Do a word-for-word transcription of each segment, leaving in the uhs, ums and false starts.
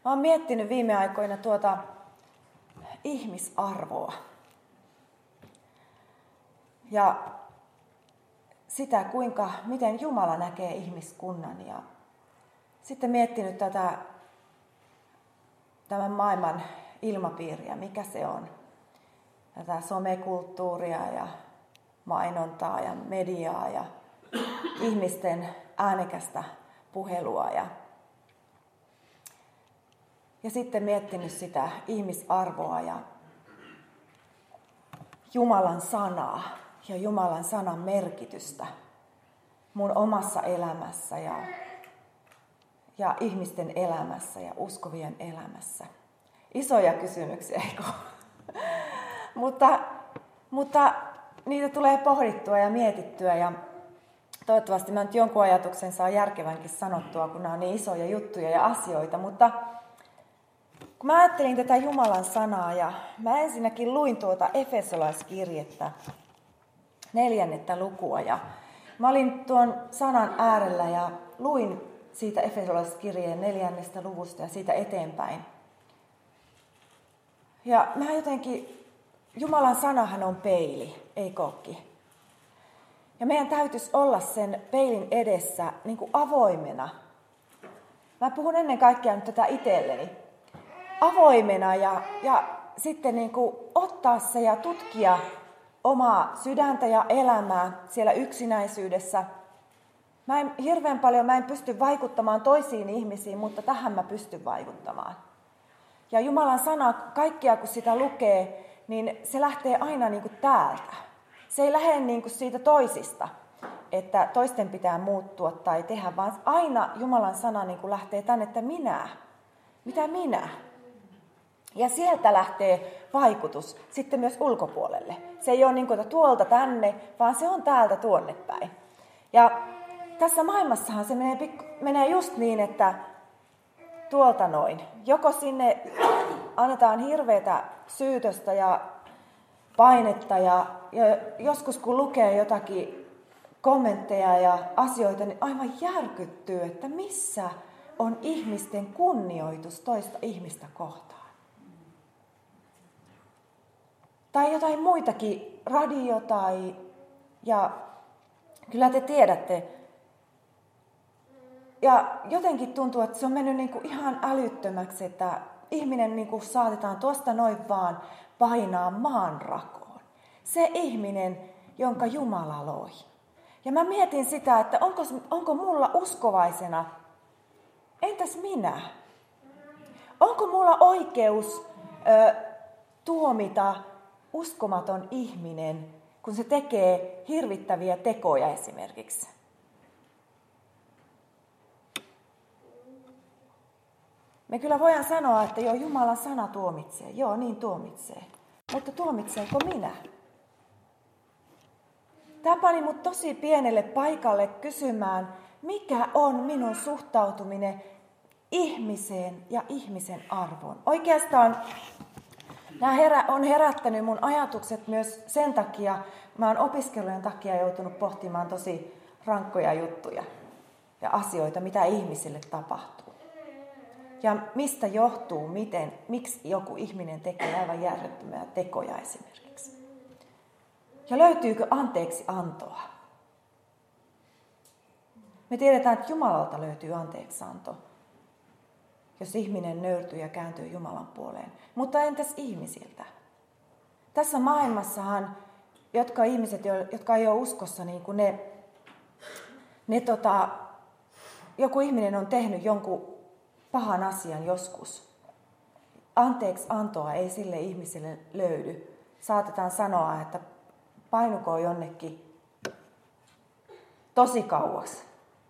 Mä oon miettinyt viime aikoina tuota ihmisarvoa. Ja sitä, kuinka, miten Jumala näkee ihmiskunnan. Ja sitten miettinyt tätä tämän maailman ilmapiiriä, mikä se on. Tätä somekulttuuria ja mainontaa ja mediaa ja ihmisten äänekästä puhelua. Ja, ja sitten miettinyt sitä ihmisarvoa ja Jumalan sanaa ja Jumalan sanan merkitystä mun omassa elämässä ja, ja ihmisten elämässä ja uskovien elämässä. Isoja kysymyksiä, eikö? mutta, mutta niitä tulee pohdittua ja mietittyä ja toivottavasti mä nyt jonkun ajatuksen saa järkevänkin sanottua, kun nämä on niin isoja juttuja ja asioita, mutta kun mä ajattelin tätä Jumalan sanaa ja mä ensinnäkin luin tuota Efesolaiskirjettä, neljännettä lukua ja mä olin tuon sanan äärellä ja luin siitä Efesolaiskirjeen neljännestä luvusta ja siitä eteenpäin. Ja mä jotenkin, Jumalan sanahan on peili, ei kokki. Ja meidän täytyisi olla sen peilin edessä niin kuin avoimena. Mä puhun ennen kaikkea nyt tätä itselleni. Avoimena ja, ja sitten niin kuin ottaa se ja tutkia omaa sydäntä ja elämää siellä yksinäisyydessä. Mä en, hirveän paljon mä en pysty vaikuttamaan toisiin ihmisiin, mutta tähän mä pystyn vaikuttamaan. Ja Jumalan sana, kaikkia kun sitä lukee, niin se lähtee aina niin kuin täältä. Se ei lähde niin kuin siitä toisista, että toisten pitää muuttua tai tehdä, vaan aina Jumalan sana niin kuin lähtee tänne, että minä. Mitä minä? Ja sieltä lähtee vaikutus sitten myös ulkopuolelle. Se ei ole niin kuin tuolta tänne, vaan se on täältä tuonne päin. Ja tässä maailmassahan se menee, menee just niin, että tuolta noin. Joko sinne annetaan hirveätä syytöstä ja painetta ja, ja joskus kun lukee jotakin kommentteja ja asioita, niin aivan järkyttyy, että missä on ihmisten kunnioitus toista ihmistä kohtaan. Tai jotain muitakin, radio tai, ja kyllä te tiedätte. Ja jotenkin tuntuu, että se on mennyt niin kuin ihan älyttömäksi, että ihminen niin kuin saatetaan tuosta noin vaan painaa maanrakoon. Se ihminen, jonka Jumala loi. Ja mä mietin sitä, että onko, onko mulla uskovaisena, entäs minä? Onko mulla oikeus ö, tuomita uskomaton ihminen, kun se tekee hirvittäviä tekoja esimerkiksi? Me kyllä voidaan sanoa, että joo, Jumalan sana tuomitsee. Joo, niin tuomitsee. Mutta tuomitseeko minä? Tämä pani mut tosi pienelle paikalle kysymään, mikä on minun suhtautuminen ihmiseen ja ihmisen arvoon. Oikeastaan nämä herä, on herättänyt mun ajatukset myös sen takia, mä oon opiskelujen takia joutunut pohtimaan tosi rankkoja juttuja ja asioita, mitä ihmisille tapahtuu. Ja mistä johtuu, miten, miksi joku ihminen tekee aivan järjettömiä tekoja esimerkiksi. Ja löytyykö anteeksi antoa? Me tiedetään, että Jumalalta löytyy anteeksianto, jos ihminen nöyrtyy ja kääntyy Jumalan puoleen. Mutta entäs ihmisiltä? Tässä maailmassahan, jotka ihmiset, jotka ei ole uskossa, niin kuin ne, ne tota, joku ihminen on tehnyt jonkun pahan asian joskus. Anteeksi antoa ei sille ihmiselle löydy. Saatetaan sanoa, että painukoon jonnekin tosi kauas.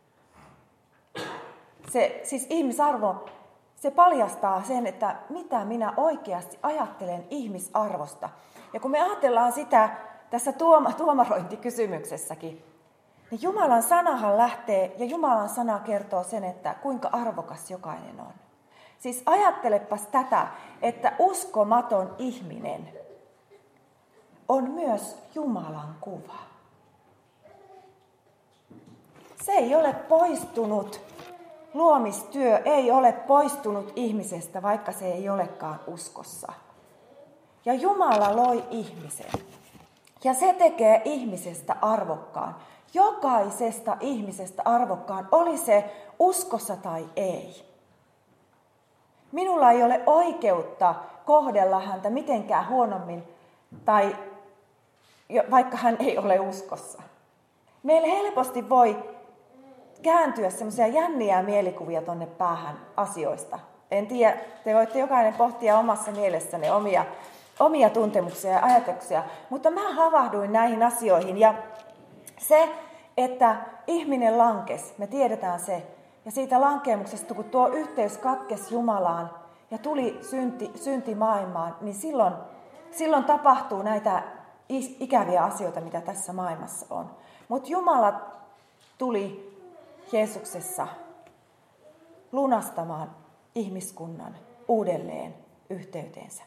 Se, siis ihmisarvo, se paljastaa sen, että mitä minä oikeasti ajattelen ihmisarvosta. Ja kun me ajatellaan sitä tässä tuoma, tuomarointikysymyksessäkin, niin Jumalan sanahan lähtee, ja Jumalan sana kertoo sen, että kuinka arvokas jokainen on. Siis ajattelepas tätä, että uskomaton ihminen on myös Jumalan kuva. Se ei ole poistunut luomistyö ei ole poistunut ihmisestä, vaikka se ei olekaan uskossa. Ja Jumala loi ihmisen. Ja se tekee ihmisestä arvokkaan. Jokaisesta ihmisestä arvokkaan, oli se uskossa tai ei. Minulla ei ole oikeutta kohdella häntä mitenkään huonommin, tai vaikka hän ei ole uskossa. Meillä helposti voi kääntyä semmoisia jänniä mielikuvia tonne päähän asioista. En tiedä, te voitte jokainen pohtia omassa mielessänne omia, omia tuntemuksia ja ajatuksia, mutta mä havahduin näihin asioihin. Ja se, että ihminen lankesi, me tiedetään se, ja siitä lankemuksesta, kun tuo yhteys katkesi Jumalaan ja tuli synti, synti maailmaan, niin silloin, silloin tapahtuu näitä ikäviä asioita, mitä tässä maailmassa on. Mutta Jumala tuli Jeesuksessa lunastamaan ihmiskunnan uudelleen yhteyteensä.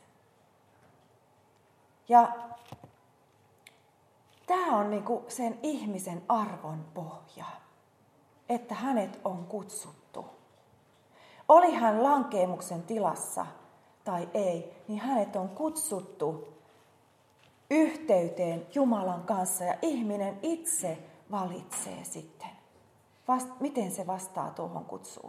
Ja tämä on niinku sen ihmisen arvon pohja, että hänet on kutsuttu. Oli hän lankeemuksen tilassa tai ei, niin hänet on kutsuttu yhteyteen Jumalan kanssa ja ihminen itse valitsee sitten, vast, miten se vastaa tuohon kutsuun.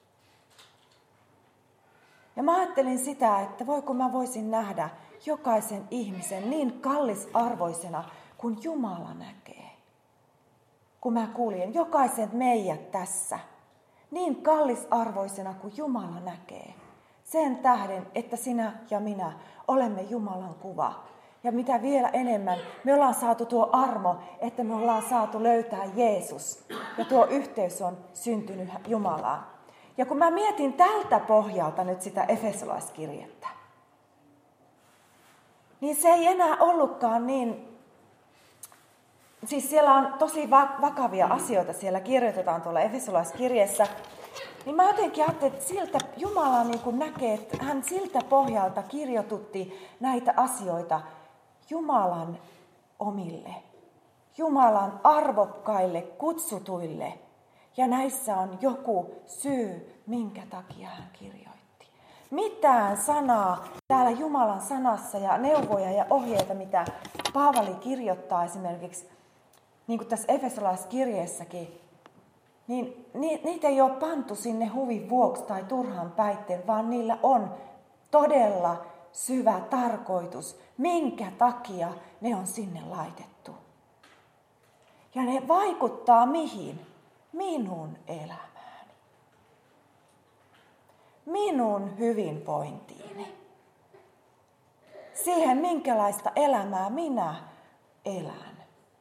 Ja mä ajattelin sitä, että voiko mä voisin nähdä jokaisen ihmisen niin kallisarvoisena kuin Jumala näkee. Kun mä kuulin jokaisen meidät tässä niin kallisarvoisena kuin Jumala näkee. Sen tähden, että sinä ja minä olemme Jumalan kuva. Ja mitä vielä enemmän, me ollaan saatu tuo armo, että me ollaan saatu löytää Jeesus. Ja tuo yhteys on syntynyt Jumalaan. Ja kun mä mietin tältä pohjalta nyt sitä Efesolaiskirjettä, niin se ei enää ollutkaan niin, siis siellä on tosi vakavia asioita, siellä kirjoitetaan tuolla Efesolaiskirjeessä, niin mä jotenkin ajattelin, että siltä Jumala niin kuin näkee, että hän siltä pohjalta kirjoitutti näitä asioita Jumalan omille, Jumalan arvokkaille, kutsutuille. Ja näissä on joku syy, minkä takia hän kirjoitti. Mitään sanaa täällä Jumalan sanassa ja neuvoja ja ohjeita, mitä Paavali kirjoittaa esimerkiksi, niin kuin tässä Efesolaiskirjeessäkin, niin niitä ei ole pantu sinne huvin vuoksi tai turhan päitten, vaan niillä on todella syvä tarkoitus, minkä takia ne on sinne laitettu. Ja ne vaikuttaa mihin? Minun elämääni. Minun hyvinvointiini. Siihen, minkälaista elämää minä elän.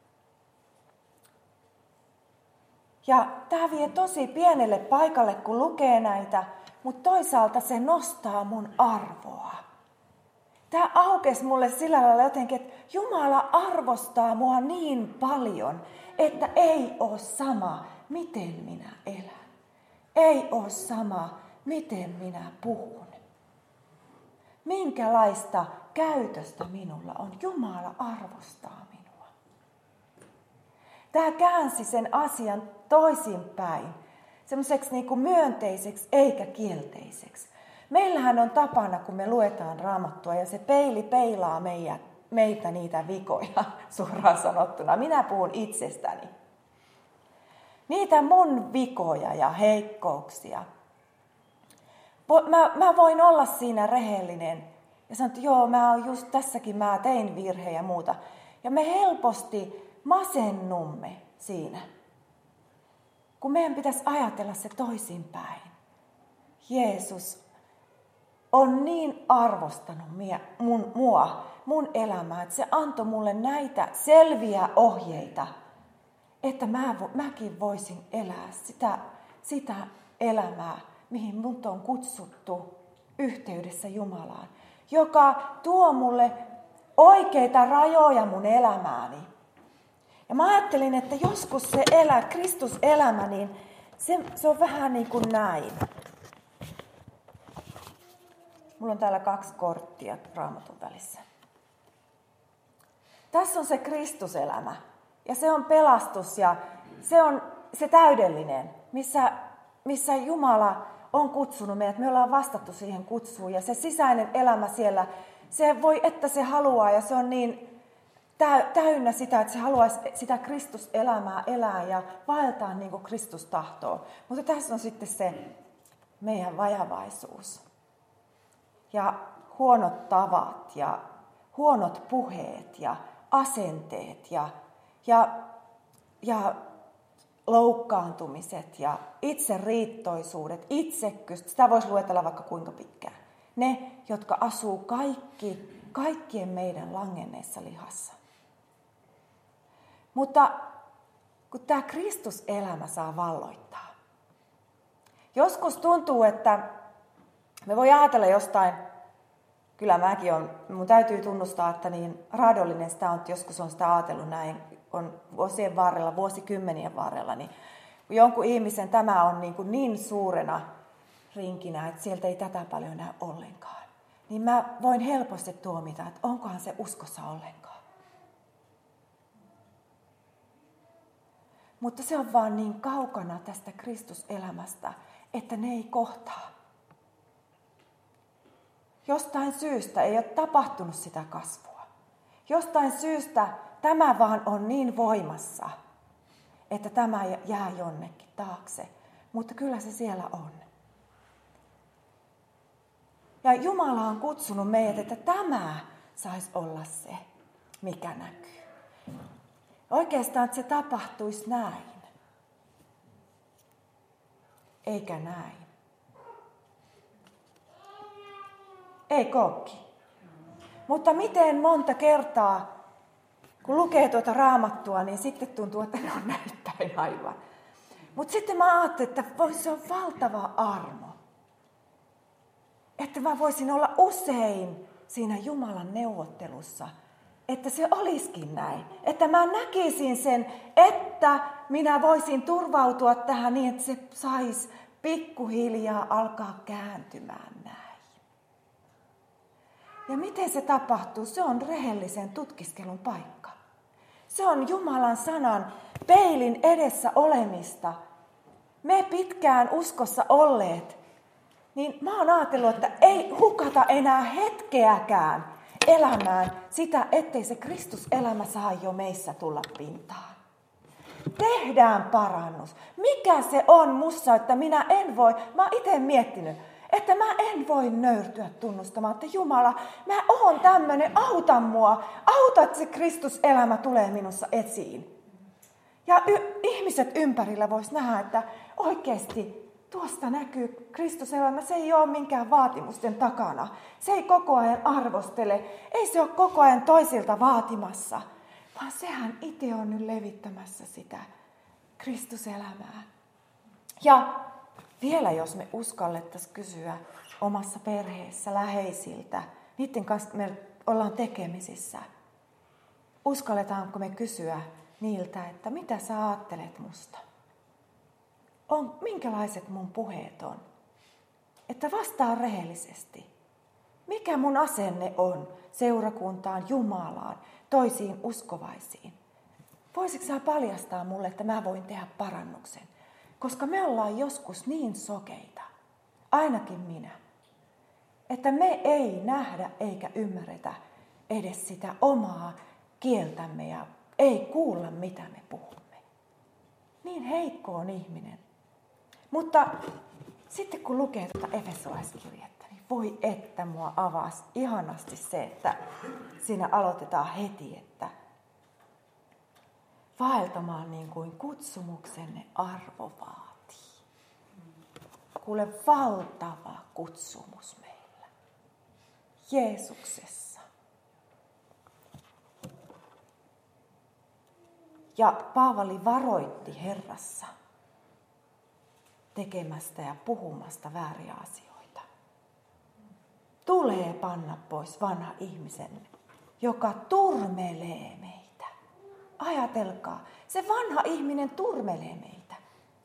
Ja tämä vie tosi pienelle paikalle, kun lukee näitä, mutta toisaalta se nostaa mun arvoa. Tämä aukesi mulle sillä lailla jotenkin, että Jumala arvostaa mua niin paljon, että ei ole sama, miten minä elän. Ei ole sama, miten minä puhun. Minkälaista käytöstä minulla on. Jumala arvostaa minua. Tämä käänsi sen asian toisinpäin. Semmoiseksi niin kuin myönteiseksi eikä kielteiseksi. Meillähän on tapana, kun me luetaan Raamattua ja se peili peilaa meitä, meitä niitä vikoja, suoraan sanottuna. Minä puhun itsestäni. Niitä mun vikoja ja heikkouksia. Mä, mä voin olla siinä rehellinen ja sanoa, että joo, mä oon just tässäkin, mä tein virhejä ja muuta. Ja me helposti masennumme siinä, kun meidän pitäisi ajatella se toisinpäin. Jeesus on niin arvostanut mun, mua, mun elämää, että se antoi mulle näitä selviä ohjeita, että mä, mäkin voisin elää sitä, sitä elämää, mihin mut on kutsuttu yhteydessä Jumalaan, joka tuo mulle oikeita rajoja mun elämääni. Ja mä ajattelin, että joskus se elä, Kristus-elämä, niin se, se on vähän niin kuin näin. Mulla on täällä kaksi korttia Raamatun välissä. Tässä on se Kristuselämä. Ja se on pelastus ja se on se täydellinen, missä missä Jumala on kutsunut meidät. Me ollaan vastattu siihen kutsuun ja se sisäinen elämä siellä, se voi, että se haluaa ja se on niin täynnä sitä, että se haluaisi sitä Kristuselämää elää ja vaeltaa niin kuin Kristus tahtoo. Mutta tässä on sitten se meidän vajavaisuus ja huonot tavat ja huonot puheet ja asenteet ja, ja, ja loukkaantumiset ja itseriittoisuudet, itsekkyys. Sitä voisi luetella vaikka kuinka pitkään. Ne, jotka asuu kaikki, kaikkien meidän langenneessa lihassa. Mutta kun tämä Kristuselämä saa valloittaa. Joskus tuntuu, että me voi ajatella jostain, kyllä mäkin on, mun täytyy tunnustaa, että niin raadollinen sitä on, että joskus on sitä ajatellut näin, on vuosien varrella, vuosikymmenien varrella, niin kun jonkun ihmisen tämä on niin, kuin niin suurena rinkinä, että sieltä ei tätä paljon näy ollenkaan, niin mä voin helposti tuomita, että onkohan se uskossa ollenkaan. Mutta se on vaan niin kaukana tästä Kristuselämästä, että ne ei kohtaa. Jostain syystä ei ole tapahtunut sitä kasvua. Jostain syystä tämä vaan on niin voimassa, että tämä jää jonnekin taakse. Mutta kyllä se siellä on. Ja Jumala on kutsunut meidät, että tämä saisi olla se, mikä näkyy. Oikeastaan, että se tapahtuisi näin. Eikä näin. Ei kokki. Mutta miten monta kertaa, kun lukee tuota Raamattua, niin sitten tuntuu, että ne on näyttäin aivan. Mutta sitten mä ajattelin, että se on valtava armo. Että mä voisin olla usein siinä Jumalan neuvottelussa, että se olisikin näin. Että mä näkisin sen, että minä voisin turvautua tähän niin, että se saisi pikkuhiljaa alkaa kääntymään näin. Ja miten se tapahtuu? Se on rehellisen tutkiskelun paikka. Se on Jumalan sanan peilin edessä olemista. Me pitkään uskossa olleet, niin mä oon ajatellut, että ei hukata enää hetkeäkään elämään sitä, ettei se Kristuselämä saa jo meissä tulla pintaan. Tehdään parannus. Mikä se on mussa, että minä en voi, mä oon itse miettinyt, että mä en voi nöyrtyä tunnustamaan, että Jumala, mä oon tämmönen, auta mua, auta, että se Kristuselämä tulee minussa esiin. Ja y- ihmiset ympärillä vois nähdä, että oikeasti tuosta näkyy Kristuselämä, se ei ole minkään vaatimusten takana. Se ei koko ajan arvostele, ei se ole koko ajan toisilta vaatimassa, vaan sehän itse on nyt levittämässä sitä Kristuselämää. Ja vielä jos me uskallettaisiin kysyä omassa perheessä läheisiltä, niiden kanssa me ollaan tekemisissä, uskalletaanko me kysyä niiltä, että mitä sä ajattelet musta? On, minkälaiset mun puheet on? Että vastaa rehellisesti. Mikä mun asenne on seurakuntaan, Jumalaan, toisiin uskovaisiin? Voisitko sä paljastaa mulle, että mä voin tehdä parannuksen? Koska me ollaan joskus niin sokeita, ainakin minä, että me ei nähdä eikä ymmärretä edes sitä omaa kieltämme ja ei kuulla, mitä me puhumme. Niin heikko on ihminen. Mutta sitten kun lukee tuota Efesolaiskirjettä, niin voi että mua avasi ihanasti se, että siinä aloitetaan heti, että vaeltamaan niin kuin kutsumuksenne arvo vaatii. Kuule, valtava kutsumus meillä. Jeesuksessa. Ja Paavali varoitti Herrassa tekemästä ja puhumasta vääriä asioita. Tulee panna pois vanha ihmisen, joka turmelee meitä. Ajatelkaa, se vanha ihminen turmelee meitä.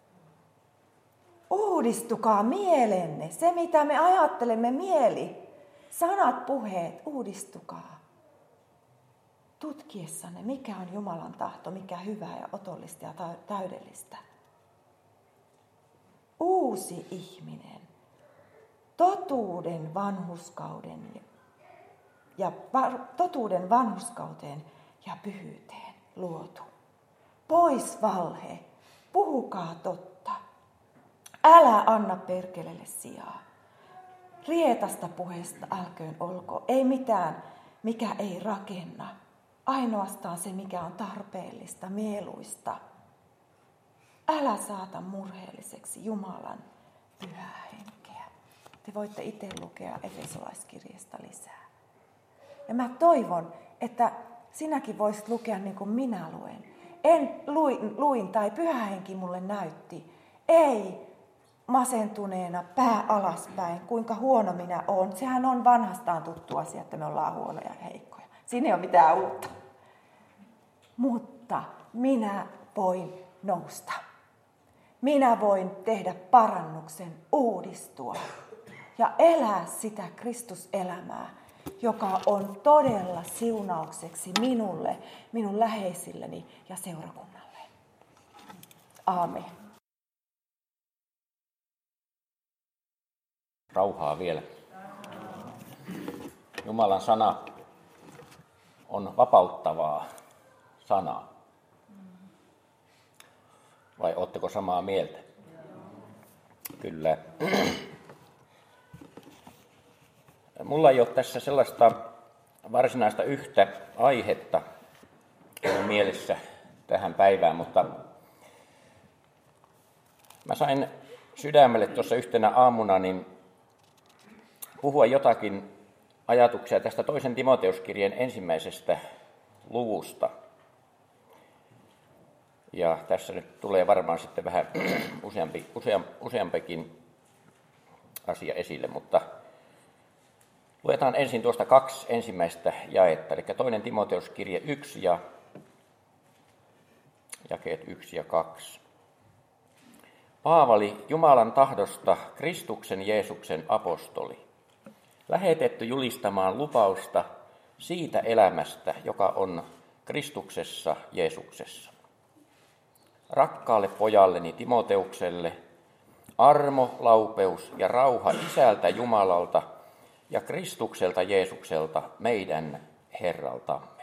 Uudistukaa mielenne, se mitä me ajattelemme mieli, sanat, puheet, uudistukaa. Tutkiessanne, mikä on Jumalan tahto, mikä hyvää ja otollista ja täydellistä. uusi ihminen, totuuden vanhurskauden ja totuuden vanhurskauteen ja pyhyyteen luotu. Pois valhe, puhukaa totta. Älä anna perkelelle sijaa. Rietasta puheesta älköön olko, ei mitään, mikä ei rakenna. Ainoastaan se, mikä on tarpeellista, mieluista. Älä saata murheelliseksi Jumalan pyhää henkeä. Te voitte itse lukea Efesolaiskirjasta lisää. Ja mä toivon, että sinäkin voisit lukea niin kuin minä luen. En luin, luin tai pyhä henki mulle näytti. Ei masentuneena, pää alaspäin, kuinka huono minä olen. Sehän on vanhastaan tuttu asia, että me ollaan huonoja ja heikkoja. Siinä ei ole mitään uutta. Mutta minä voin nousta. Minä voin tehdä parannuksen, uudistua ja elää sitä Kristuselämää, joka on todella siunaukseksi minulle, minun läheisilleni ja seurakunnalle. Aamen. Rauhaa vielä. Jumalan sana on vapauttavaa sanaa. Vai ootteko samaa mieltä? Kyllä. Mulla ei ole tässä sellaista varsinaista yhtä aihetta mielessä tähän päivään, mutta mä sain sydämelle tuossa yhtenä aamuna niin puhua jotakin ajatuksia tästä toisen Timoteuskirjeen ensimmäisestä luvusta. Ja tässä nyt tulee varmaan sitten vähän useampi, useam, useampikin asia esille, mutta luetaan ensin tuosta kaksi ensimmäistä jaetta, eli toinen Timoteuskirje yksi ja jakeet yksi ja kaksi. Paavali, Jumalan tahdosta, Kristuksen Jeesuksen apostoli, lähetetty julistamaan lupausta siitä elämästä, joka on Kristuksessa Jeesuksessa. Rakkaalle pojalleni Timoteukselle, armo, laupeus ja rauha Isältä Jumalalta ja Kristukselta Jeesukselta, meidän Herraltamme.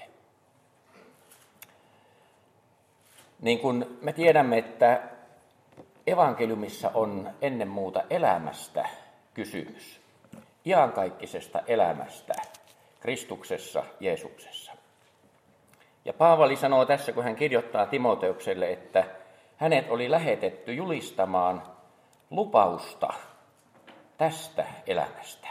Niin kuin me tiedämme, että evankeliumissa on ennen muuta elämästä kysymys. Iankaikkisesta elämästä Kristuksessa Jeesuksessa. Ja Paavali sanoo tässä, kun hän kirjoittaa Timoteukselle, että hänet oli lähetetty julistamaan lupausta tästä elämästä.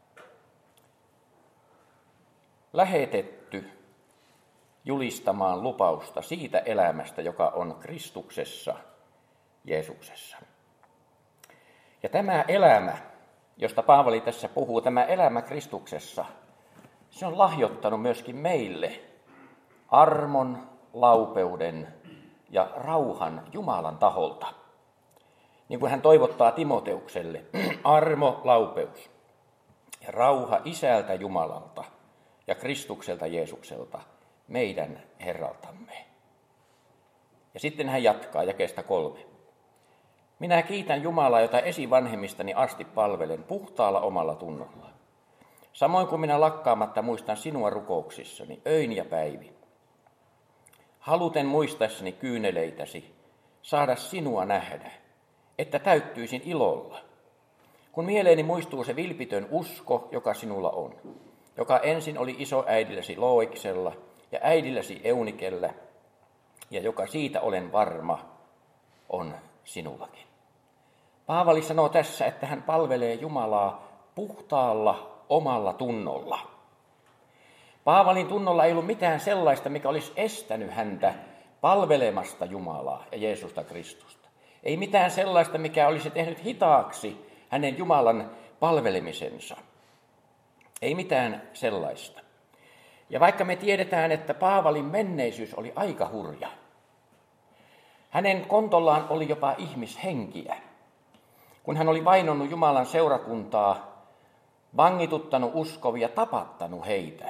Lähetetty julistamaan lupausta siitä elämästä, joka on Kristuksessa Jeesuksessa. Ja tämä elämä, josta Paavali tässä puhuu, tämä elämä Kristuksessa, se on lahjoittanut myöskin meille armon, laupeuden ja rauhan Jumalan taholta. Niin kuin hän toivottaa Timoteukselle, armo, laupeus ja rauha Isältä Jumalalta ja Kristukselta Jeesukselta, meidän Herraltamme. Ja sitten hän jatkaa jakeesta kolme. Minä kiitän Jumalaa, jota esivanhemmistani asti palvelen puhtaalla omalla tunnolla. Samoin kuin minä lakkaamatta muistan sinua rukouksissani, öin ja päivin. Haluten muistaessani kyyneleitäsi, saada sinua nähdä, että täyttyisin ilolla. Kun mieleeni muistuu se vilpitön usko, joka sinulla on, joka ensin oli isoäidilläsi Looiksella ja äidilläsi Eunikellä, ja joka siitä olen varma, on sinullakin. Paavali sanoo tässä, että hän palvelee Jumalaa puhtaalla omalla tunnolla. Paavalin tunnolla ei ollut mitään sellaista, mikä olisi estänyt häntä palvelemasta Jumalaa ja Jeesusta Kristusta. Ei mitään sellaista, mikä olisi tehnyt hitaaksi hänen Jumalan palvelemisensa. Ei mitään sellaista. Ja vaikka me tiedetään, että Paavalin menneisyys oli aika hurja, hänen kontollaan oli jopa ihmishenkiä, kun hän oli vainonnut Jumalan seurakuntaa, vangituttanut uskovia, tapattanut heitä.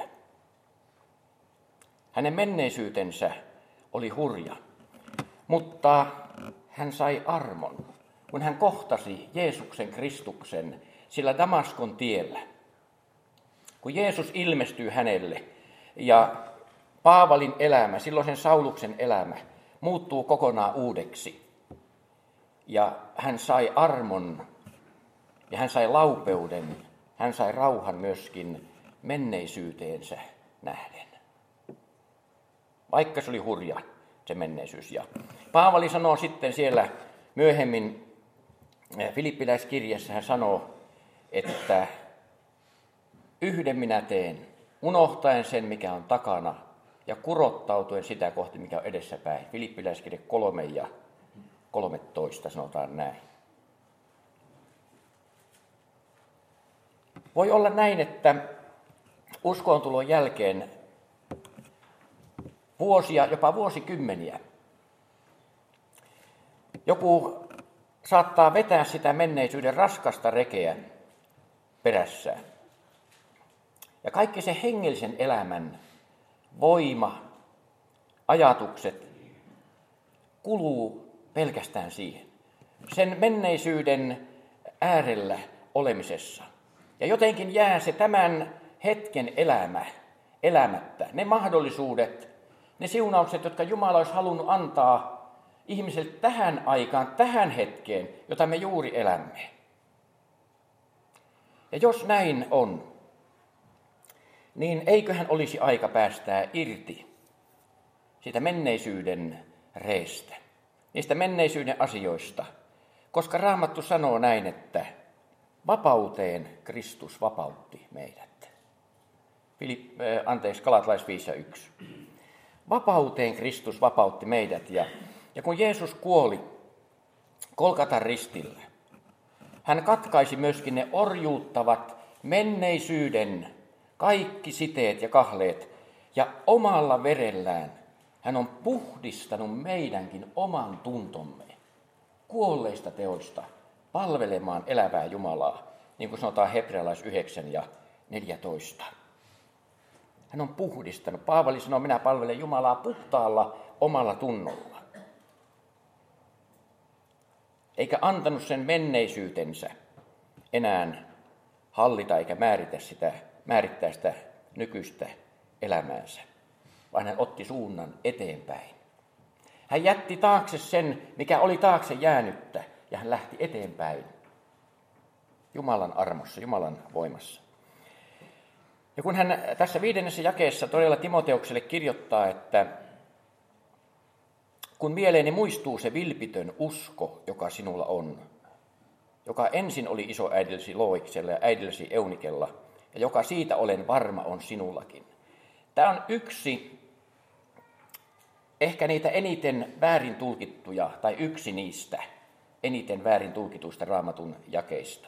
Hänen menneisyytensä oli hurja, mutta hän sai armon, kun hän kohtasi Jeesuksen Kristuksen sillä Damaskon tiellä. Kun Jeesus ilmestyy hänelle ja Paavalin elämä, silloisen Sauluksen elämä, muuttuu kokonaan uudeksi. Ja hän sai armon ja hän sai laupeuden, hän sai rauhan myöskin menneisyyteensä nähden. Vaikka se oli hurja se menneisyys. Ja Paavali sanoo sitten siellä myöhemmin Filippiläiskirjassa, hän sanoo, että yhden minä teen, unohtaen sen, mikä on takana, ja kurottautuen sitä kohti, mikä on edessäpäin. Filippiläiskirja kolme ja kolmetoista sanotaan näin. Voi olla näin, että uskontulon jälkeen vuosia, jopa vuosikymmeniä, joku saattaa vetää sitä menneisyyden raskasta rekeä perässään. Ja kaikki se hengellisen elämän voima, ajatukset kuluu pelkästään siihen. Sen menneisyyden äärellä olemisessa. Ja jotenkin jää se tämän hetken elämä elämättä. Ne mahdollisuudet, ne siunaukset, jotka Jumala olisi halunnut antaa ihmiselle tähän aikaan, tähän hetkeen, jota me juuri elämme. Ja jos näin on, niin eiköhän olisi aika päästää irti siitä menneisyyden reestä, niistä menneisyyden asioista, koska Raamattu sanoo näin, että vapauteen Kristus vapautti meidät. Filip, äh, anteeksi, Galatalais viisi ja yksi. Vapauteen Kristus vapautti meidät, ja, ja kun Jeesus kuoli Golgatan ristillä, hän katkaisi myöskin ne orjuuttavat menneisyyden kaikki siteet ja kahleet, ja omalla verellään hän on puhdistanut meidänkin oman tuntomme kuolleista teoista palvelemaan elävää Jumalaa, niin kuin sanotaan Hebrealais yhdeksän ja neljätoista. Hän on puhdistanut. Paavali sanoo, minä palvelen Jumalaa puhtaalla omalla tunnolla. Eikä antanut sen menneisyytensä enää hallita eikä määritä sitä, määrittää sitä nykyistä elämäänsä, vaan hän otti suunnan eteenpäin. Hän jätti taakse sen, mikä oli taakse jäänyttä, ja hän lähti eteenpäin Jumalan armossa, Jumalan voimassa. Ja kun hän tässä viidennessä jakeessa todella Timoteukselle kirjoittaa, että kun mieleeni muistuu se vilpitön usko, joka sinulla on, joka ensin oli isoäidillesi Loiksella ja äidillesi Eunikella, ja joka siitä olen varma on sinullakin. Tämä on yksi ehkä niitä eniten väärin tulkittuja, tai yksi niistä eniten väärin tulkituista Raamatun jakeista.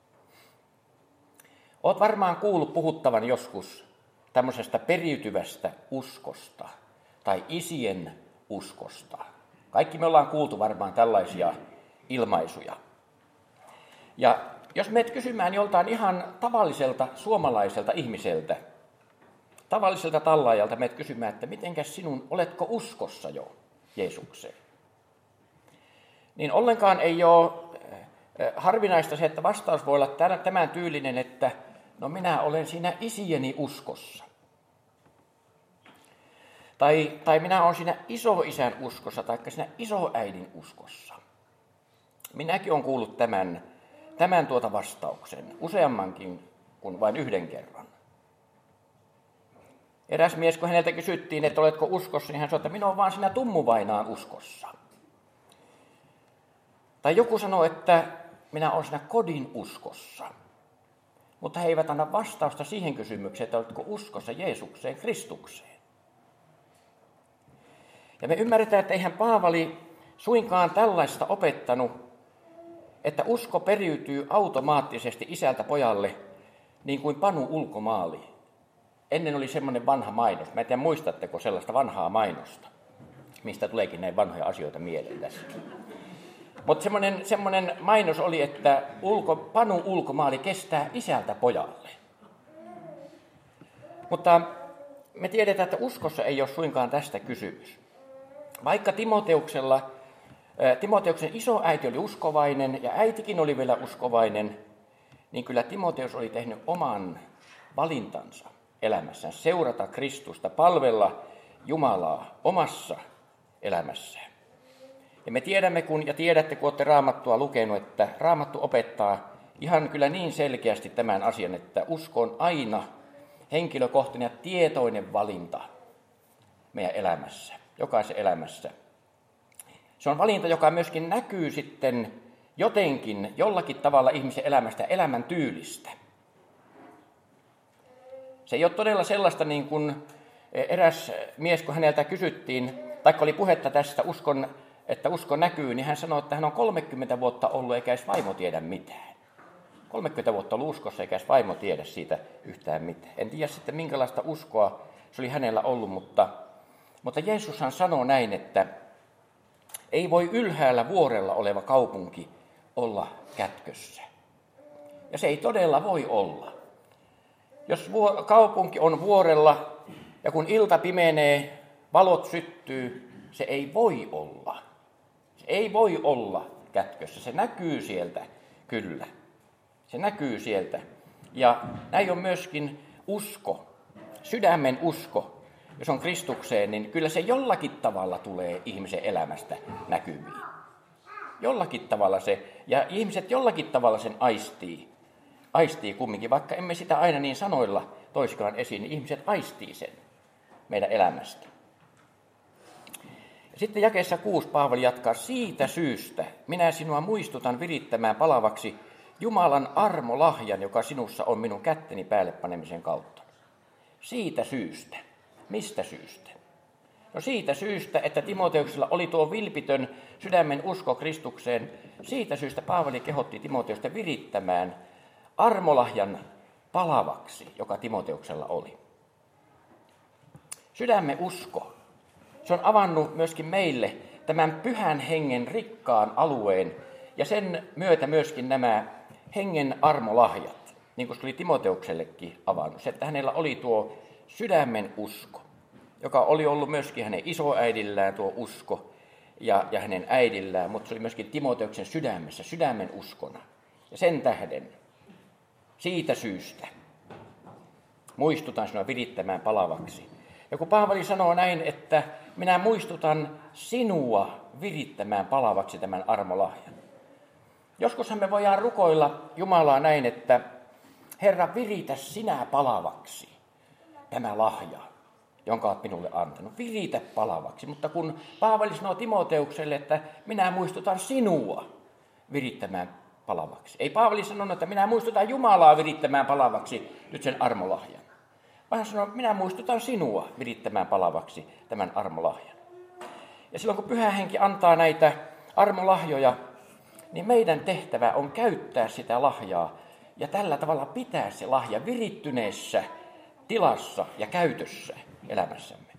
Olet varmaan kuullut puhuttavan joskus tämmöisestä periytyvästä uskosta tai isien uskosta. Kaikki me ollaan kuultu varmaan tällaisia ilmaisuja. Ja jos meet kysymään joltain ihan tavalliselta suomalaiselta ihmiseltä, tavalliselta tallaajalta meet kysymään, että mitenkäs sinun, oletko uskossa jo Jeesukseen? Niin ollenkaan ei ole harvinaista se, että vastaus voi olla tämän tyylinen, että no minä olen siinä isieni uskossa. Tai, tai minä olen siinä isoisän uskossa, tai siinä isoäidin uskossa. Minäkin olen kuullut tämän, tämän tuota vastauksen, useammankin kuin vain yhden kerran. Eräs mies, kun häneltä kysyttiin, että oletko uskossa, niin hän sanoi, että minä olen vaan siinä tummuvainaan uskossa. Tai joku sanoi, että minä olen siinä kodin uskossa. Mutta he eivät anna vastausta siihen kysymykseen, että oletko uskossa Jeesukseen, Kristukseen. Ja me ymmärretään, että eihän Paavali suinkaan tällaista opettanut, että usko periytyy automaattisesti isältä pojalle, niin kuin Panu ulkomaali. Ennen oli semmoinen vanha mainos. Mä en tiedä, muistatteko sellaista vanhaa mainosta, mistä tuleekin näin vanhoja asioita mieleen tässä. Mutta semmoinen, semmoinen mainos oli, että ulko, Panu ulkomaali kestää isältä pojalle. Mutta me tiedetään, että uskossa ei ole suinkaan tästä kysymys. Vaikka Timoteuksella Timoteuksen isoäiti oli uskovainen ja äitikin oli vielä uskovainen, niin kyllä Timoteus oli tehnyt oman valintansa elämässään, seurata Kristusta, palvella Jumalaa omassa elämässään. Ja me tiedämme, kun, ja tiedätte, kun olette Raamattua lukenut, että Raamattu opettaa ihan kyllä niin selkeästi tämän asian, että usko on aina henkilökohtainen ja tietoinen valinta meidän elämässä, jokaisen elämässä. Se on valinta, joka myöskin näkyy sitten jotenkin, jollakin tavalla ihmisen elämästä ja elämän tyylistä. Se ei ole todella sellaista niin kuin eräs mies, kun häneltä kysyttiin, tai oli puhetta tästä, uskon, että usko näkyy, niin hän sanoi, että hän on kolmekymmentä vuotta ollut eikä edes vaimo tiedä mitään. kolmekymmentä vuotta ollut uskossa eikä edes vaimo tiedä siitä yhtään mitään. En tiedä sitten minkälaista uskoa se oli hänellä ollut, mutta, mutta Jeesushan sanoo näin, että ei voi ylhäällä vuorella oleva kaupunki olla kätkössä. Ja se ei todella voi olla. Jos vuor- kaupunki on vuorella ja kun ilta pimenee, valot syttyy, se ei voi olla. Se ei voi olla kätkössä. Se näkyy sieltä kyllä. Se näkyy sieltä. Ja näin on myöskin usko, sydämen usko. Jos on Kristukseen, niin kyllä se jollakin tavalla tulee ihmisen elämästä näkyviin. Jollakin tavalla se, ja ihmiset jollakin tavalla sen aistii. Aistii kumminkin, vaikka emme sitä aina niin sanoilla toisikaan esiin, niin ihmiset aistii sen meidän elämästä. Ja sitten jakeessa kuusi Paavali jatkaa, siitä syystä minä sinua muistutan virittämään palavaksi Jumalan armolahjan, joka sinussa on minun kätteni päälle panemisen kautta. Siitä syystä. Mistä syystä? No siitä syystä, että Timoteuksella oli tuo vilpitön sydämen usko Kristukseen. Siitä syystä Paavali kehotti Timoteusta virittämään armolahjan palavaksi, joka Timoteuksella oli. Sydämen usko. Se on avannut myöskin meille tämän pyhän hengen rikkaan alueen ja sen myötä myöskin nämä hengen armolahjat, niin kuin se oli Timoteuksellekin avannut. Se, että hänellä oli tuo sydämen usko, joka oli ollut myöskin hänen isoäidillään tuo usko ja, ja hänen äidillään, mutta se oli myöskin Timoteuksen sydämessä, sydämen uskona. Ja sen tähden, siitä syystä, muistutan sinua virittämään palavaksi. Ja kun Paavali sanoo näin, että minä muistutan sinua virittämään palavaksi tämän armolahjan. Joskushan me voidaan rukoilla Jumalaa näin, että Herra, viritä sinä palavaksi tämä lahja, jonka olet minulle antanut. Viritä palavaksi. Mutta kun Paavali sanoo Timoteukselle, että minä muistutan sinua virittämään palavaksi. Ei Paavali sanonut, että minä muistutan Jumalaa virittämään palavaksi nyt sen armolahjan. Vaan hän sanoi, minä muistutan sinua virittämään palavaksi tämän armolahjan. Ja silloin kun Pyhä Henki antaa näitä armolahjoja, niin meidän tehtävä on käyttää sitä lahjaa ja tällä tavalla pitää se lahja virittyneessä tilassa ja käytössä elämässämme.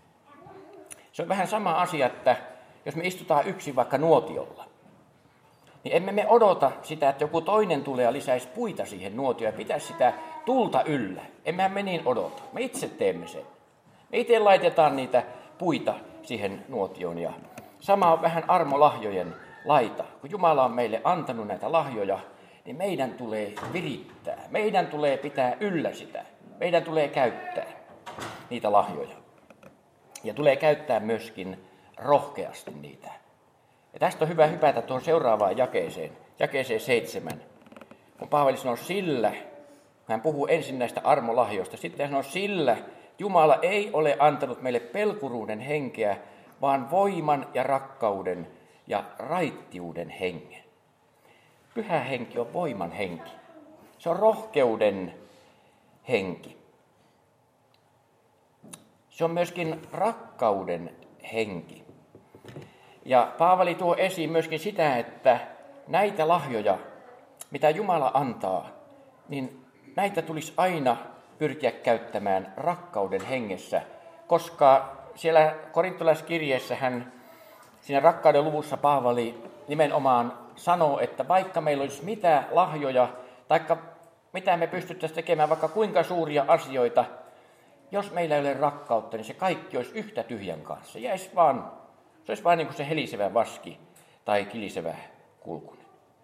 Se on vähän sama asia, että jos me istutaan yksin vaikka nuotiolla, niin emme me odota sitä, että joku toinen tulee ja lisäisi puita siihen nuotioon ja pitäisi sitä tulta yllä. Emmehän me niin odota. Me itse teemme sen. Me itse laitetaan niitä puita siihen nuotioon. Ja sama on vähän armolahjojen laita. Kun Jumala on meille antanut näitä lahjoja, niin meidän tulee virittää. Meidän tulee pitää yllä sitä. Meidän tulee käyttää niitä lahjoja. Ja tulee käyttää myöskin rohkeasti niitä. Ja tästä on hyvä hypätä tuohon seuraavaan jakeeseen, jakeeseen seitsemän. Kun Paavali sanoo sillä, hän puhuu ensin näistä armolahjoista, sitten hän sanoo sillä, Jumala ei ole antanut meille pelkuruuden henkeä, vaan voiman ja rakkauden ja raittiuden hengen. Pyhä henki on voiman henki. Se on rohkeuden henki. Se on myöskin rakkauden henki. Ja Paavali tuo esiin myöskin sitä, että näitä lahjoja, mitä Jumala antaa, niin näitä tulisi aina pyrkiä käyttämään rakkauden hengessä, koska siellä korintolaiskirjeessä hän, siinä rakkauden luvussa Paavali nimenomaan sanoo, että vaikka meillä olisi mitä lahjoja, taikka mitä me pystyttäisiin tekemään, vaikka kuinka suuria asioita, jos meillä ei ole rakkautta, niin se kaikki olisi yhtä tyhjän kanssa. Se jäisi vaan, se olisi vain niin kuin se helisevä vaski tai kilisevä kulkunen.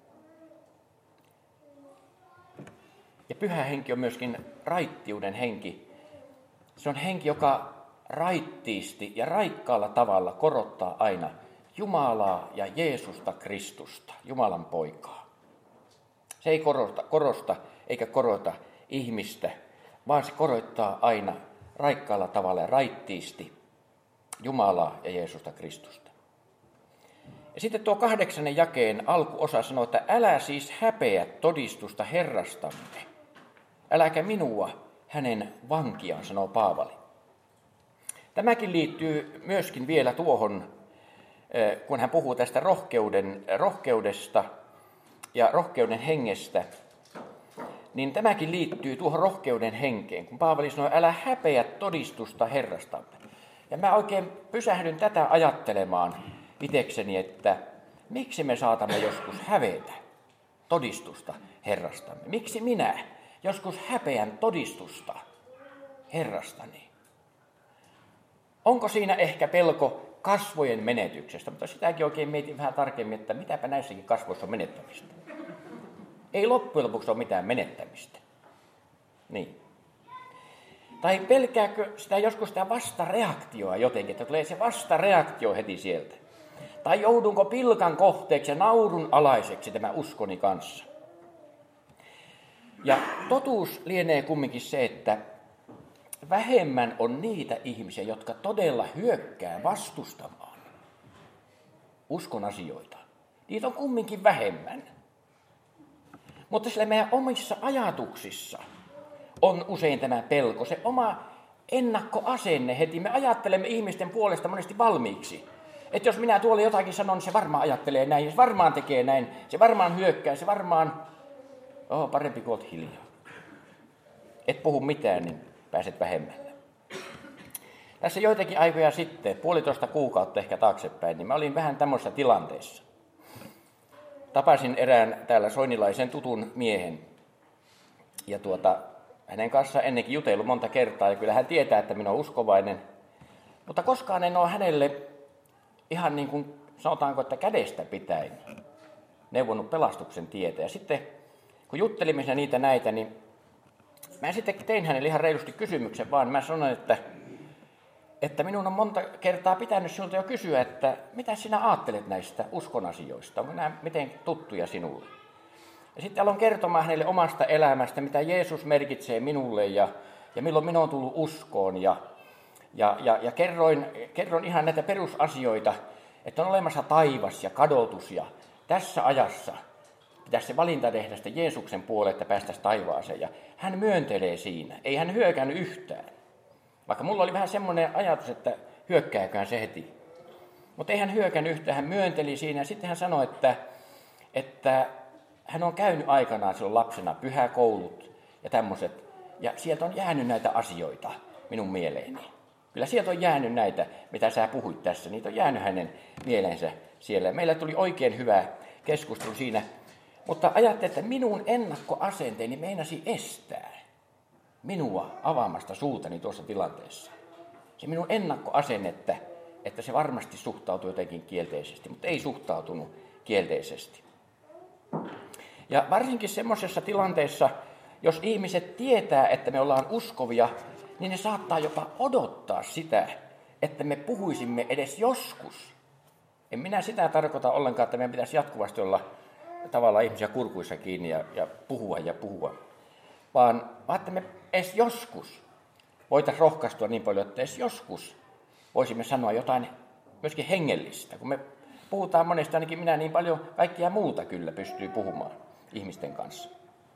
Ja pyhä henki on myöskin raittiuden henki. Se on henki, joka raittiisti ja raikkaalla tavalla korottaa aina Jumalaa ja Jeesusta Kristusta, Jumalan poikaa. Se ei korosta, korosta eikä korota ihmistä, vaan se korottaa aina raikkaalla tavalla ja raittiisti Jumalaa ja Jeesusta Kristusta. Ja sitten tuo kahdeksannen jakeen alkuosa sanoo, että älä siis häpeä todistusta Herrastamme. Äläkä minua hänen vankiaan, sanoo Paavali. Tämäkin liittyy myöskin vielä tuohon, kun hän puhuu tästä rohkeuden, rohkeudesta ja rohkeuden hengestä, niin tämäkin liittyy tuohon rohkeuden henkeen, kun Paavali sanoo, älä häpeä todistusta Herrastamme. Ja mä oikein pysähdyn tätä ajattelemaan itekseni, että miksi me saatamme joskus hävetä todistusta Herrastamme? Miksi minä joskus häpeän todistusta Herrastani? Onko siinä ehkä pelko kasvojen menetyksestä? Mutta sitäkin oikein mietin vähän tarkemmin, että mitäpä näissäkin kasvoissa on menettämistä. Ei loppujen lopuksi ole mitään menettämistä. Niin. Tai pelkääkö sitä joskus sitä vastareaktioa jotenkin, että tulee se vastareaktio heti sieltä? Tai joudunko pilkan kohteeksi ja naurun alaiseksi tämä uskoni kanssa? Ja totuus lienee kumminkin se, että vähemmän on niitä ihmisiä, jotka todella hyökkää vastustamaan uskon asioita. Niitä on kumminkin vähemmän. Mutta sillä meidän omissa ajatuksissa on usein tämä pelko, se oma ennakkoasenne heti. Me ajattelemme ihmisten puolesta monesti valmiiksi. Että jos minä tuolle jotakin sanon, niin se varmaan ajattelee näin, se varmaan tekee näin, se varmaan hyökkää, se varmaan, oho, parempi kuin olet hiljaa. Et puhu mitään, niin pääset vähemmällä. Tässä joitakin aikoja sitten, puolitoista kuukautta ehkä taaksepäin, niin mä olin vähän tämmöisessä tilanteessa. Tapasin erään täällä soinilaisen tutun miehen. Ja tuota, hänen kanssaan ennenkin jutellut monta kertaa, ja kyllä hän tietää, että minä olen uskovainen. Mutta koskaan en ole hänelle ihan niin kuin sanotaanko, että kädestä pitäen neuvonut pelastuksen tietä. Ja sitten kun juttelimme siinä niitä näitä, niin mä sitten tein hänelle ihan reilusti kysymyksen, vaan mä sanoin, että, että minun on monta kertaa pitänyt sinulta jo kysyä, että mitä sinä ajattelet näistä uskon asioista, onko nämä miten tuttuja sinulle. Ja sitten aloin kertomaan hänelle omasta elämästä, mitä Jeesus merkitsee minulle ja, ja milloin minun on tullut uskoon. Ja, ja, ja, ja kerroin, kerroin ihan näitä perusasioita, että on olemassa taivas ja kadotus ja tässä ajassa pitäisi se valinta tehdä sitä Jeesuksen puolelle, että päästäisiin taivaaseen. Ja hän myöntelee siinä. Ei hän hyökännyt yhtään. Vaikka mulla oli vähän semmoinen ajatus, että hyökkääköhän se heti. Mutta ei hän hyökännyt yhtään. Hän myönteli siinä. Ja sitten hän sanoi, että, että hän on käynyt aikanaan silloin lapsena pyhäkoulut ja tämmöiset. Ja sieltä on jäänyt näitä asioita minun mieleeni. Kyllä sieltä on jäänyt näitä, mitä sä puhuit tässä. Niitä on jäänyt hänen mieleensä siellä. Meillä tuli oikein hyvä keskustelu siinä. Mutta ajattelin, että minun ennakkoasenteeni meinasi estää minua avaamasta suutani tuossa tilanteessa. Se minun ennakkoasenne, että, että se varmasti suhtautui jotenkin kielteisesti, mutta ei suhtautunut kielteisesti. Ja varsinkin semmoisessa tilanteessa, jos ihmiset tietää, että me ollaan uskovia, niin ne saattaa jopa odottaa sitä, että me puhuisimme edes joskus. En minä sitä tarkoita ollenkaan, että meidän pitäisi jatkuvasti olla tavallaan ihmisiä kurkuissa kiinni ja, ja puhua ja puhua. Vaan, vaan että me edes joskus voitaisiin rohkaistua niin paljon, että edes joskus voisimme sanoa jotain myöskin hengellistä. Kun me puhutaan monesti, ainakin minä niin paljon kaikkia muuta kyllä pystyy puhumaan ihmisten kanssa.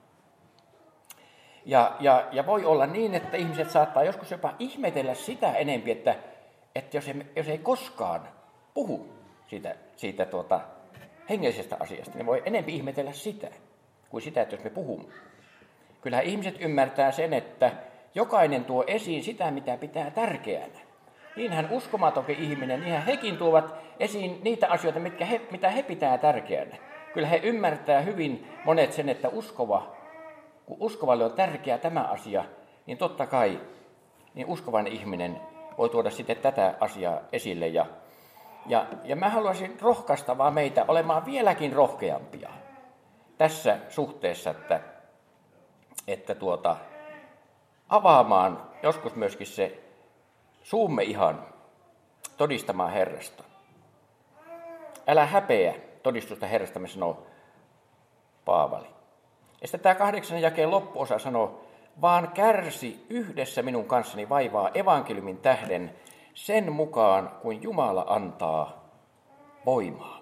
Ja, ja, ja voi olla niin, että ihmiset saattaa joskus jopa ihmetellä sitä enempi, että, että jos, ei, jos ei koskaan puhu siitä, siitä tuota, hengellisestä asiasta, niin voi enempi ihmetellä sitä, kuin sitä, että jos me puhumme. Kyllähän ihmiset ymmärtää sen, että jokainen tuo esiin sitä, mitä pitää tärkeänä. Niinhän uskomatonkin ihminen, niinhän hekin tuovat esiin niitä asioita, mitkä he, mitä he pitää tärkeänä. Kyllä he ymmärtää hyvin monet sen, että uskova, kun uskovalle on tärkeä tämä asia, niin totta kai niin uskovainen ihminen voi tuoda sitten tätä asiaa esille. Ja, Ja, ja mä haluaisin rohkaista vaan meitä olemaan vieläkin rohkeampia tässä suhteessa, että, että tuota, avaamaan joskus myöskin se suumme ihan todistamaan Herrasta. Älä häpeä todistusta Herrasta, me sanoo Paavali. Ja sitten tämä kahdeksan jakeen loppuosa sanoo, vaan kärsi yhdessä minun kanssani vaivaa evankeliumin tähden sen mukaan, kuin Jumala antaa voimaa.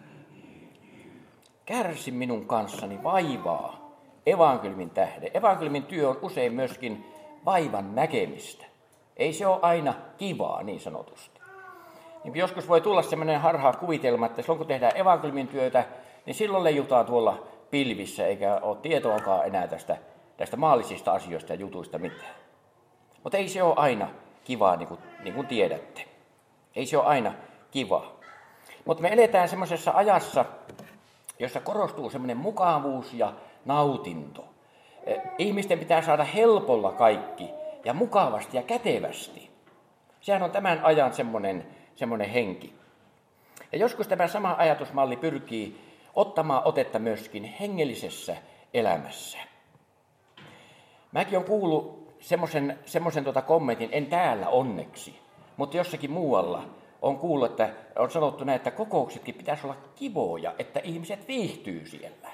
Kärsi minun kanssani vaivaa evankeliumin tähden. Evankeliumin työ on usein myöskin vaivan näkemistä. Ei se ole aina kivaa, niin sanotusti. Niin joskus voi tulla sellainen harhaa kuvitelma, että silloin kun tehdään evankeliumin työtä, niin silloin leijutaan tuolla pilvissä, eikä ole tietoakaan enää tästä, tästä maallisista asioista ja jutuista mitään. Mutta ei se ole aina kivaa, niin kuin, niin kuin tiedätte. Ei se ole aina kivaa. Mutta me eletään semmoisessa ajassa, jossa korostuu semmoinen mukavuus ja nautinto. Ihmisten pitää saada helpolla kaikki ja mukavasti ja kätevästi. Sehän on tämän ajan semmoinen, semmoinen henki. Ja joskus tämä sama ajatusmalli pyrkii ottamaan otetta myöskin hengellisessä elämässä. Mäkin olen kuullut semmoisen, semmoisen tuota kommentin, en täällä onneksi, mutta jossakin muualla on kuullut, että on sanottu näin, että kokouksetkin pitäisi olla kivoja, että ihmiset viihtyy siellä.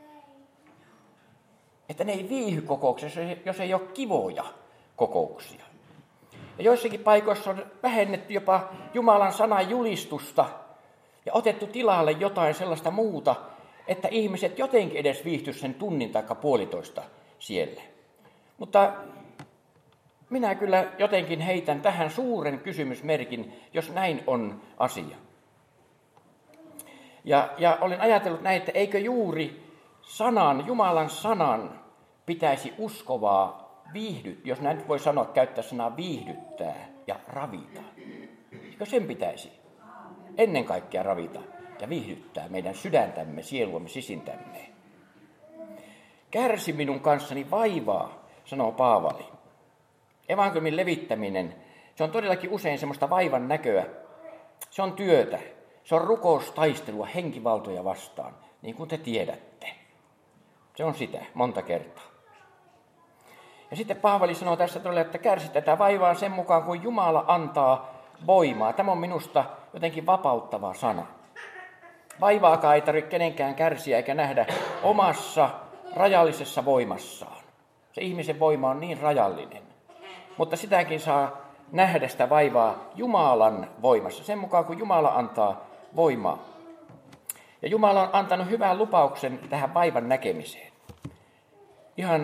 Että ne ei viihy kokouksessa, jos ei ole kivoja kokouksia. Ja joissakin paikoissa on vähennetty jopa Jumalan sanan julistusta ja otettu tilalle jotain sellaista muuta, että ihmiset jotenkin edes viihtyisivät sen tunnin tai puolitoista siellä. Mutta minä kyllä jotenkin heitän tähän suuren kysymysmerkin, jos näin on asia. Ja, ja olen ajatellut näin, että eikö juuri sanan, Jumalan sanan pitäisi uskovaa viihdyttää, jos näin voi sanoa, käyttää sanaa viihdyttää ja ravita. Eikö sen pitäisi ennen kaikkea ravita ja viihdyttää meidän sydäntämme, sieluamme, sisintämme? Kärsi minun kanssani vaivaa, sanoo Paavali. Evankeliumin levittäminen, se on todellakin usein semmoista vaivan näköä. Se on työtä, se on rukoustaistelua henkivaltoja vastaan, niin kuin te tiedätte. Se on sitä monta kertaa. Ja sitten Paavali sanoo tässä todella, että kärsi tätä vaivaa sen mukaan, kun Jumala antaa voimaa. Tämä on minusta jotenkin vapauttava sana. Vaivaakaan ei tarvitse kenenkään kärsiä eikä nähdä omassa rajallisessa voimassaan. Se ihmisen voima on niin rajallinen. Mutta sitäkin saa nähdä sitä vaivaa Jumalan voimassa, sen mukaan kun Jumala antaa voimaa. Ja Jumala on antanut hyvän lupauksen tähän vaivan näkemiseen. Ihan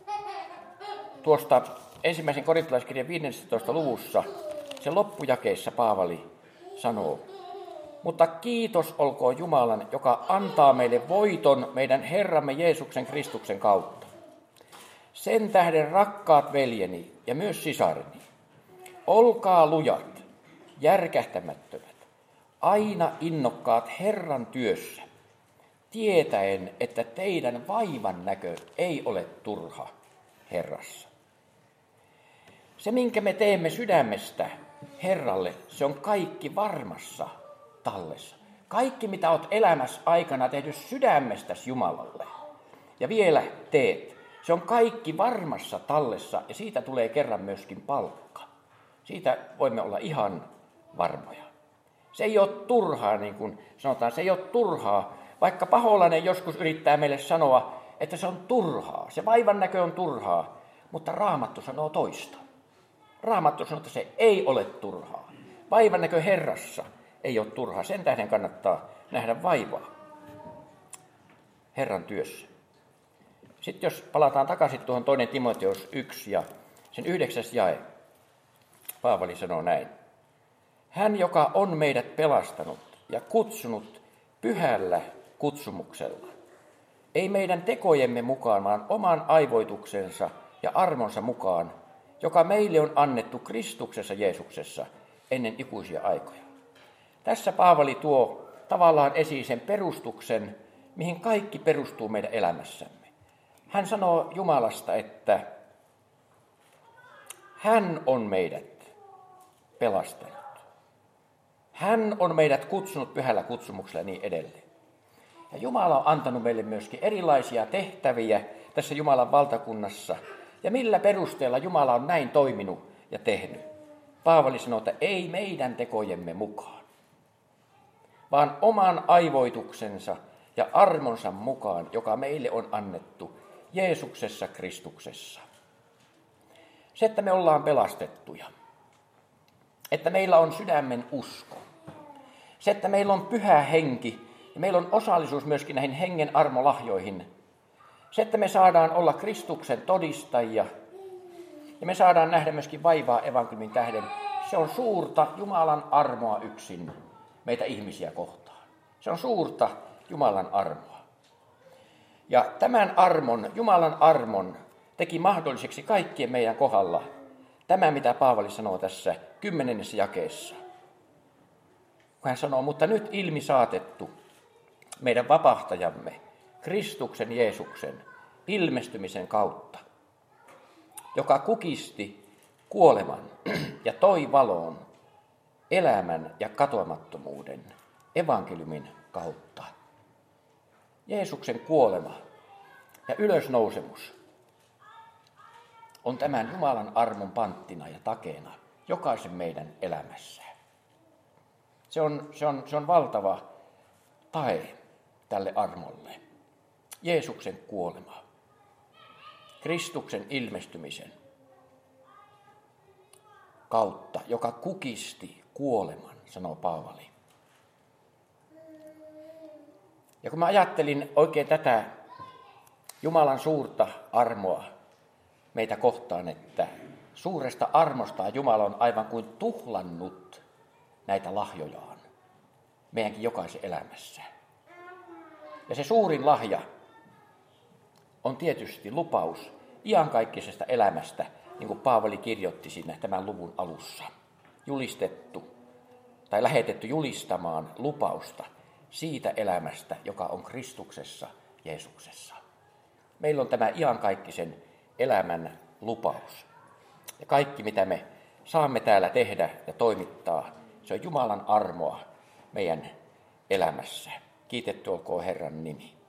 tuosta ensimmäisen korintolaiskirjan viidennentoista luvussa, sen loppujakeessa Paavali sanoo, mutta kiitos olkoon Jumalan, joka antaa meille voiton meidän Herramme Jeesuksen Kristuksen kautta. Sen tähden, rakkaat veljeni ja myös sisareni, olkaa lujat, järkähtämättömät, aina innokkaat Herran työssä, tietäen, että teidän vaivan näkö ei ole turha Herrassa. Se, minkä me teemme sydämestä Herralle, se on kaikki varmassa tallessa. Kaikki, mitä olet elämässä aikana tehnyt sydämestäsi Jumalalle, ja vielä teet, se on kaikki varmassa tallessa, ja siitä tulee kerran myöskin palkka. Siitä voimme olla ihan varmoja. Se ei ole turhaa, niin kuin sanotaan, se ei ole turhaa, vaikka paholainen joskus yrittää meille sanoa, että se on turhaa, se vaivan näkö on turhaa, mutta Raamattu sanoo toista. Raamattu sanoo, että se ei ole turhaa. Vaivan näkö Herrassa ei ole turhaa, sen tähden kannattaa nähdä vaivaa Herran työssä. Sitten jos palataan takaisin tuohon toinen Timoteus yksi ja sen yhdeksäs jae, Paavali sanoo näin. Hän, joka on meidät pelastanut ja kutsunut pyhällä kutsumuksella, ei meidän tekojemme mukaan, vaan oman aivoituksensa ja armonsa mukaan, joka meille on annettu Kristuksessa Jeesuksessa ennen ikuisia aikoja. Tässä Paavali tuo tavallaan esiin sen perustuksen, mihin kaikki perustuu meidän elämässämme. Hän sanoo Jumalasta, että hän on meidät pelastanut. Hän on meidät kutsunut pyhällä kutsumuksella ja niin edelleen. Ja Jumala on antanut meille myöskin erilaisia tehtäviä tässä Jumalan valtakunnassa. Ja millä perusteella Jumala on näin toiminut ja tehnyt? Paavali sanoo, että ei meidän tekojemme mukaan, vaan oman aivoituksensa ja armonsa mukaan, joka meille on annettu Jeesuksessa Kristuksessa. Se, että me ollaan pelastettuja, että meillä on sydämen usko, se, että meillä on pyhä henki ja meillä on osallisuus myöskin näihin hengen armolahjoihin, se, että me saadaan olla Kristuksen todistajia ja me saadaan nähdä myöskin vaivaa evankeliumin tähden, se on suurta Jumalan armoa yksin meitä ihmisiä kohtaan. Se on suurta Jumalan armoa. Ja tämän armon, Jumalan armon, teki mahdolliseksi kaikkien meidän kohdalla tämä, mitä Paavali sanoo tässä kymmenennessä jakeessa. Kun hän sanoo, mutta nyt ilmi saatettu meidän vapahtajamme, Kristuksen Jeesuksen ilmestymisen kautta, joka kukisti kuoleman ja toi valoon elämän ja katoamattomuuden evankeliumin kautta. Jeesuksen kuolema ja ylösnousemus on tämän Jumalan armon panttina ja takeena jokaisen meidän elämässään. Se on, se on, se on valtava tae tälle armolle. Jeesuksen kuolema, Kristuksen ilmestymisen kautta, joka kukisti kuoleman, sanoo Paavali. Ja kun mä ajattelin oikein tätä Jumalan suurta armoa meitä kohtaan, että suuresta armostaan Jumala on aivan kuin tuhlannut näitä lahjojaan meidänkin jokaisen elämässä. Ja se suurin lahja on tietysti lupaus iankaikkisesta elämästä, niin kuin Paavali kirjoitti siinä tämän luvun alussa. Julistettu tai lähetetty julistamaan lupausta siitä elämästä, joka on Kristuksessa, Jeesuksessa. Meillä on tämä iankaikkisen elämän lupaus. Ja kaikki, mitä me saamme täällä tehdä ja toimittaa, se on Jumalan armoa meidän elämässä. Kiitetty olkoon Herran nimi.